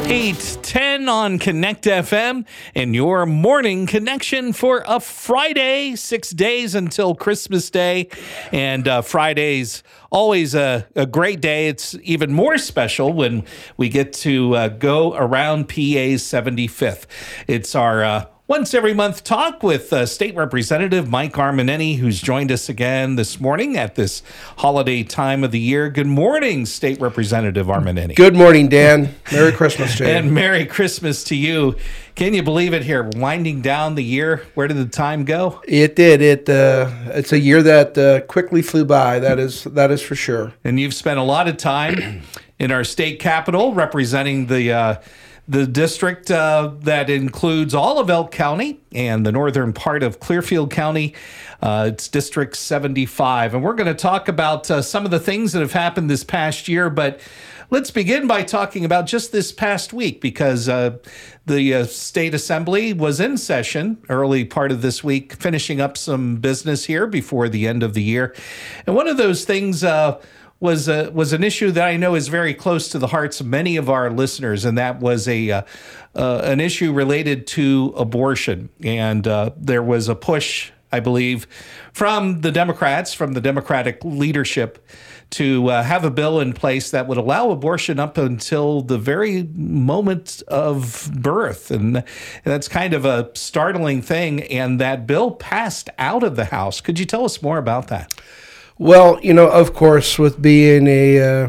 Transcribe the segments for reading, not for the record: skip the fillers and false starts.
8:10 on Connect FM and your morning connection for a Friday, 6 days until Christmas Day. And Friday's always a great day. It's even more special when we get to go around PA's 75th. It's our once every month talk with State Representative Mike Armenini, who's joined us again this morning at this holiday time of the year. Good morning, State Representative Armenini. Good morning, Dan. Merry Christmas to you. And Merry Christmas to you. Can you believe it here? Winding down the year. Where did the time go? It did. It's a year that quickly flew by. That is for sure. And you've spent a lot of time in our state capitol representing the district that includes all of Elk County and the northern part of Clearfield County. It's District 75. And we're going to talk about some of the things that have happened this past year. But let's begin by talking about just this past week, because the State Assembly was in session early part of this week, finishing up some business here before the end of the year. And one of those things was an issue that I know is very close to the hearts of many of our listeners, and that was an issue related to abortion. And there was a push, I believe, from the Democrats, from the Democratic leadership, to have a bill in place that would allow abortion up until the very moment of birth. And that's kind of a startling thing. And that bill passed out of the House. Could you tell us more about that? Well, of course, with being a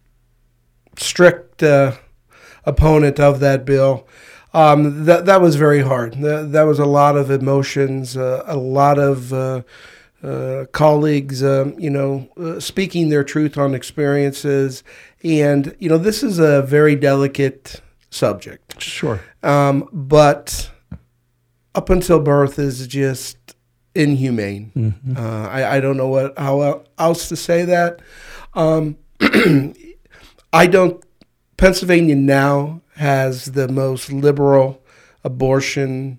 strict opponent of that bill, that was very hard. That was a lot of emotions, a lot of colleagues, speaking their truth on experiences. And, this is a very delicate subject. Sure. But up until birth is just inhumane. Mm-hmm. I don't know how else to say that. Pennsylvania now has the most liberal abortion.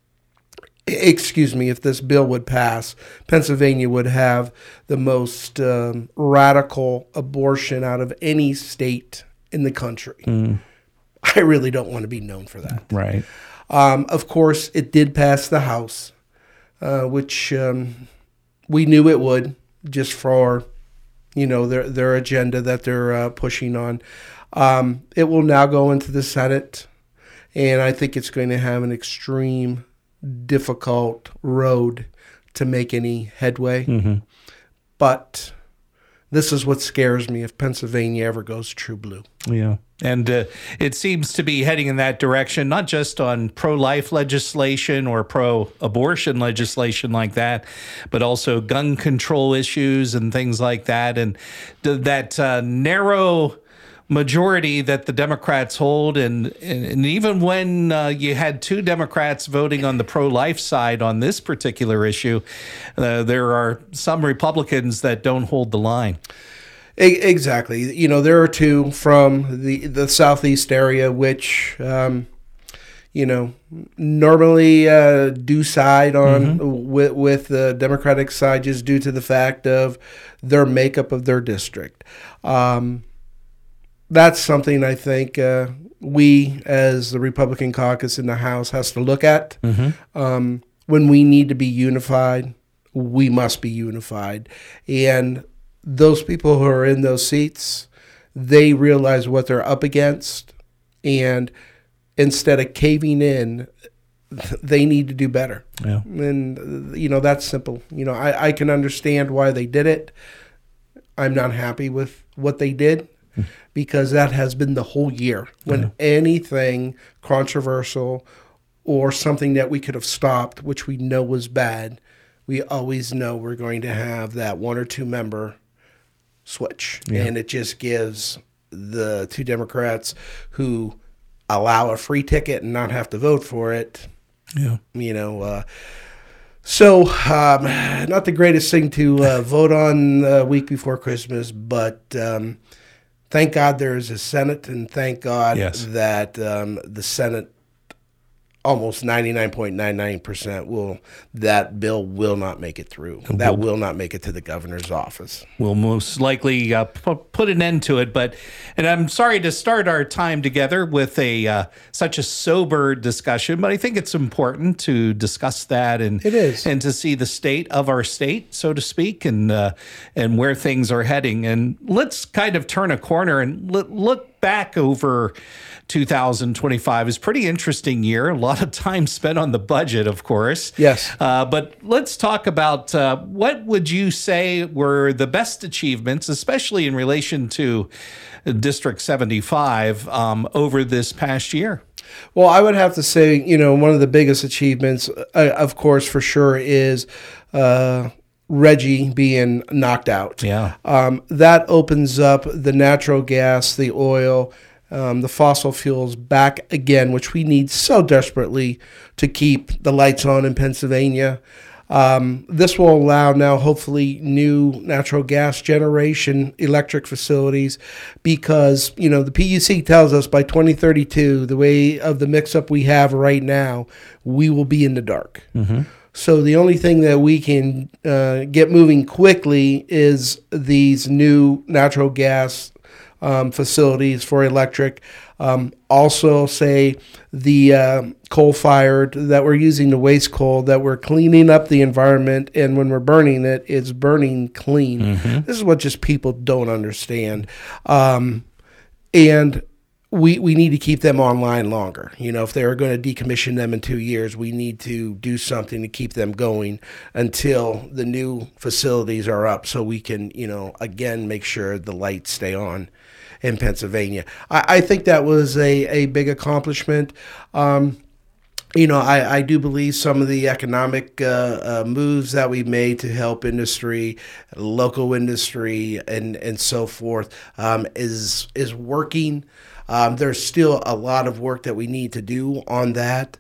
If this bill would pass, Pennsylvania would have the most radical abortion out of any state in the country. Mm. I really don't want to be known for that. Right. Of course, it did pass the House, which we knew it would, just for their agenda that they're pushing on. It will now go into the Senate, and I think it's going to have an extreme difficult road to make any headway. Mm-hmm. But this is what scares me if Pennsylvania ever goes true blue. Yeah. And it seems to be heading in that direction, not just on pro-life legislation or pro-abortion legislation like that, but also gun control issues and things like that. And that narrow majority that the Democrats hold, and even when you had two Democrats voting on the pro-life side on this particular issue, there are some Republicans that don't hold the line. Exactly. There are two from the southeast area, which normally do side on with the Democratic side, just due to the fact of their makeup of their district. That's something I think we, as the Republican caucus in the House, has to look at. Mm-hmm. When we need to be unified, we must be unified. And those people who are in those seats, they realize what they're up against. And instead of caving in, they need to do better. Yeah. And, that's simple. I can understand why they did it. I'm not happy with what they did, because that has been the whole year. When anything controversial or something that we could have stopped, which we know was bad, we always know we're going to have that one or two member switch. Yeah. And it just gives the two Democrats who allow a free ticket and not have to vote for it, So, not the greatest thing to vote on a week before Christmas, but thank God there is a Senate, and thank God that the Senate almost 99.99% that bill will not make it through. That will not make it to the governor's office. We'll most likely put an end to it. And I'm sorry to start our time together with such a sober discussion, but I think it's important to discuss that and it is, and to see the state of our state, so to speak, and where things are heading. And let's kind of turn a corner and look back over 2025. Is pretty interesting year. A lot of time spent on the budget, of course. Yes. But let's talk about what would you say were the best achievements, especially in relation to District 75 over this past year? Well, I would have to say, one of the biggest achievements, of course, for sure, is Reggie being knocked out. Yeah. That opens up the natural gas, the oil, the fossil fuels back again, which we need so desperately to keep the lights on in Pennsylvania. This will allow now, hopefully, new natural gas generation electric facilities because, the PUC tells us by 2032, the way of the mix-up we have right now, we will be in the dark. Mm-hmm. So the only thing that we can get moving quickly is these new natural gas facilities for electric. Also, say the coal-fired that we're using, the waste coal, that we're cleaning up the environment, and when we're burning it, it's burning clean. Mm-hmm. This is what just people don't understand. And we need to keep them online longer. If they're going to decommission them in 2 years, we need to do something to keep them going until the new facilities are up so we can, again, make sure the lights stay on in Pennsylvania. I think that was a big accomplishment. I do believe some of the economic moves that we made to help industry, local industry, and so forth is working. There's still a lot of work that we need to do on that.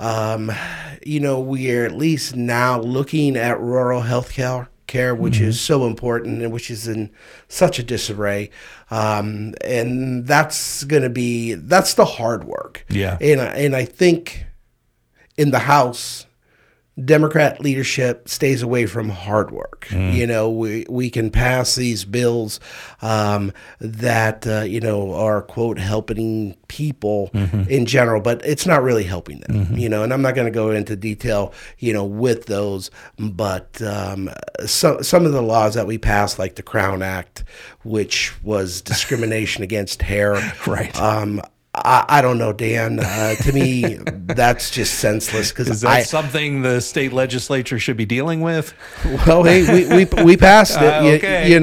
We are at least now looking at rural health care, which mm-hmm. is so important and which is in such a disarray. And that's the hard work. Yeah. And I think in the House, Democrat leadership stays away from hard work. We can pass these bills that are, quote, helping people mm-hmm. in general, but it's not really helping them. Mm-hmm. And I'm not going to go into detail with those, but some of the laws that we passed, like the Crown Act, which was discrimination against hair, right. I don't know, Dan. To me, that's just senseless. Is that something the state legislature should be dealing with? Well, hey, we passed it. Okay.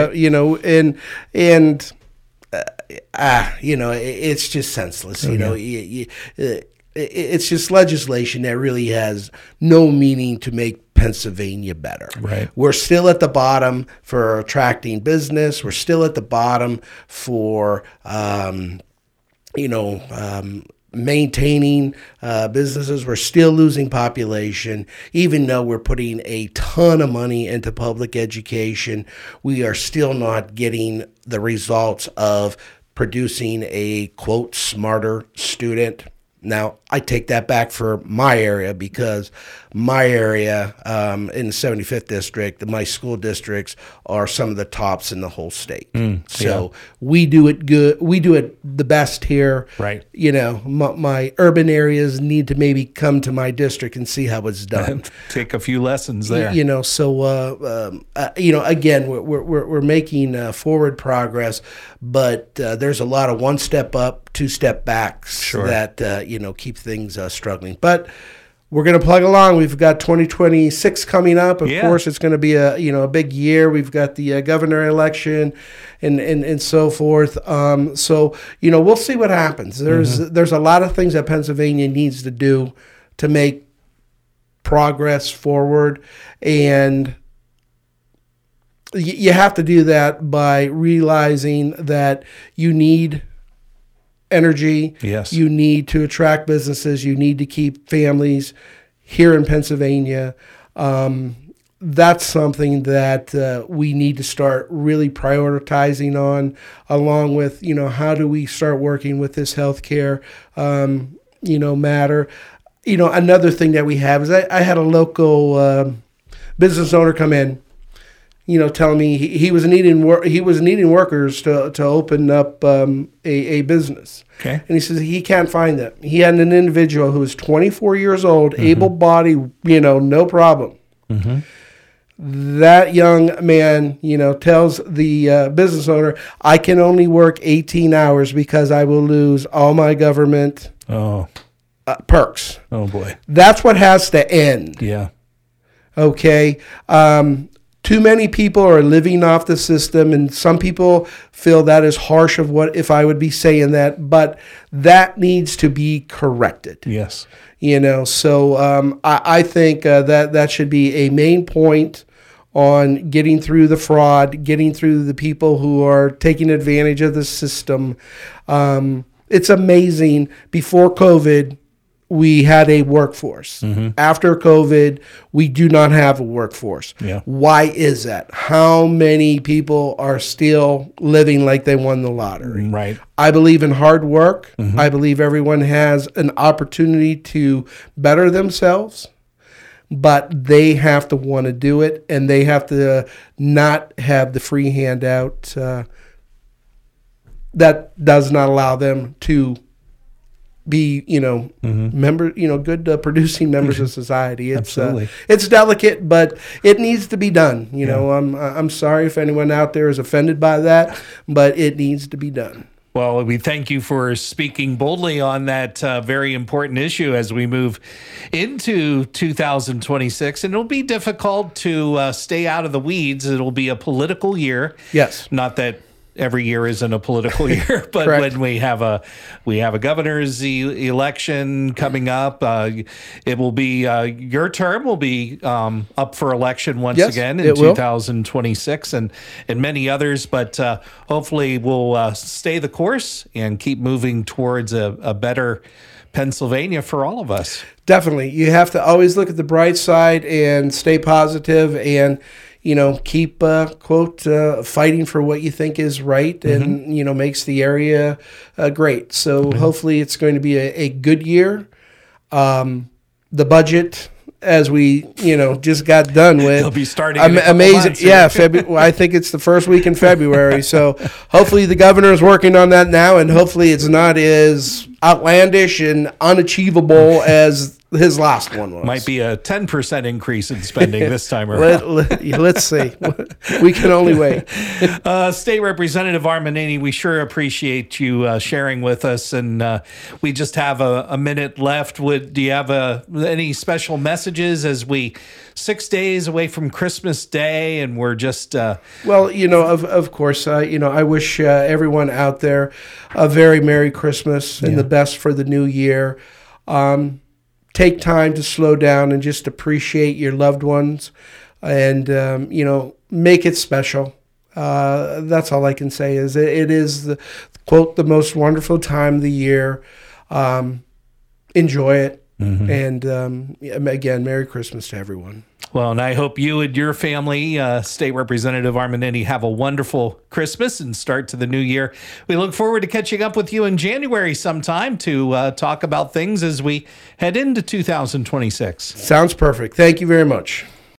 It's just senseless. Okay. It's just legislation that really has no meaning to make Pennsylvania better. Right. We're still at the bottom for attracting business. We're still at the bottom for maintaining businesses. We're still losing population, even though we're putting a ton of money into public education. We are still not getting the results of producing a, quote, smarter student. Now, I take that back for my area because my area in the 75th district, my school districts are some of the tops in the whole state. So we do it good. We do it the best here. Right. My urban areas need to maybe come to my district and see how it's done. Take a few lessons there. Again, we're making forward progress, but there's a lot of one step up, two step backs that keep things struggling. But we're going to plug along. We've got 2026 coming up. Of course, it's going to be a big year. We've got the governor election and so forth. So we'll see what happens. There's a lot of things that Pennsylvania needs to do to make progress forward, and you have to do that by realizing that you need energy. Yes. You need to attract businesses. You need to keep families here in Pennsylvania. That's something that we need to start really prioritizing on, along with, how do we start working with this healthcare, matter. Another thing that we have is I had a local business owner come in, telling me he was needing workers to open up a business. Okay. And he says he can't find them. He had an individual who was 24 years old, able-bodied, no problem. That young man, tells the business owner, I can only work 18 hours because I will lose all my government perks. Oh, boy. That's what has to end. Yeah. Okay. Too many people are living off the system, and some people feel that is harsh of what if I would be saying that, but that needs to be corrected. Yes. So I think that should be a main point on getting through the fraud, getting through the people who are taking advantage of the system. It's amazing. Before COVID, we had a workforce. After COVID, we do not have a workforce. Yeah. Why is that? How many people are still living like they won the lottery? Right. I believe in hard work. I believe everyone has an opportunity to better themselves, but they have to want to do it, and they have to not have the free handout that does not allow them to be, good producing members of society. It's Absolutely. It's delicate, but it needs to be done. I'm sorry if anyone out there is offended by that, but it needs to be done. Well, we thank you for speaking boldly on that very important issue as we move into 2026. And it'll be difficult to stay out of the weeds. It'll be a political year. Yes. Not that every year isn't a political year, but Correct. when we have a governor's election coming up, it will be your term will be up for election once again in 2026, and many others. But hopefully we'll stay the course and keep moving towards a better Pennsylvania for all of us. Definitely, you have to always look at the bright side and stay positive and keep, fighting for what you think is right and, makes the area great. So hopefully it's going to be a good year. The budget, as we, just got done with. It'll be starting in a couple amazing. months, Yeah, I think it's the first week in February. So hopefully the governor is working on that now, and hopefully it's not as outlandish and unachievable as his last one was. Might be a 10% increase in spending this time around. Let's see. We can only wait. State Representative Armanini, we sure appreciate you sharing with us, and we just have a minute left. Do you have any special messages as we 6 days away from Christmas Day, and we're just well, of course, I wish everyone out there a very Merry Christmas and the best for the new year. Take time to slow down and just appreciate your loved ones, and make it special. That's all I can say. Is it is the most wonderful time of the year. Enjoy it, and again, Merry Christmas to everyone. Well, and I hope you and your family, State Representative Armanini, have a wonderful Christmas and start to the new year. We look forward to catching up with you in January sometime to talk about things as we head into 2026. Sounds perfect. Thank you very much.